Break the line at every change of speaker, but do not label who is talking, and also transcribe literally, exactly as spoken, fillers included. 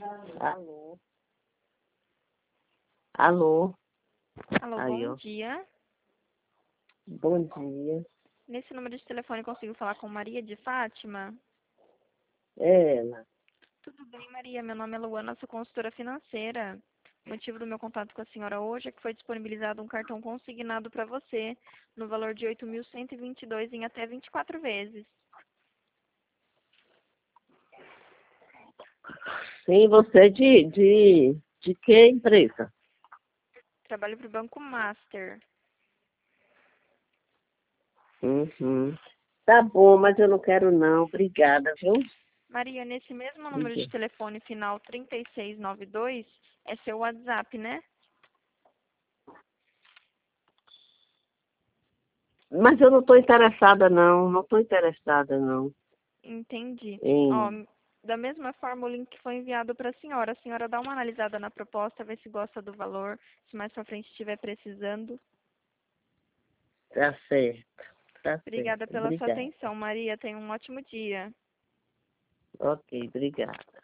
Alô? Alô?
Alô,
Aí,
bom
ó.
dia.
Bom dia.
Nesse número de telefone consigo falar com Maria de Fátima?
É ela.
Tudo bem, Maria? Meu nome é Luana, sou consultora financeira. O motivo do meu contato com a senhora hoje é que foi disponibilizado um cartão consignado para você, no valor de oito mil cento e vinte e dois em até vinte e quatro vezes.
Sim, você é de, de, de que empresa?
Trabalho para o Banco Master.
Uhum. Tá bom, mas eu não quero não. Obrigada, viu?
Maria, nesse mesmo número de
Diga.
telefone final trinta e seis noventa e dois, é seu WhatsApp, né?
Mas eu não estou interessada não. Não estou interessada não.
Entendi. Ó,
Em...
da mesma forma, o link foi enviado para a senhora. A senhora dá uma analisada na proposta, vê se gosta do valor, se mais para frente estiver precisando.
Tá certo. Tá certo.
Obrigada pela sua
Obrigada.
atenção, Maria. Tenha um ótimo dia.
Ok, obrigada.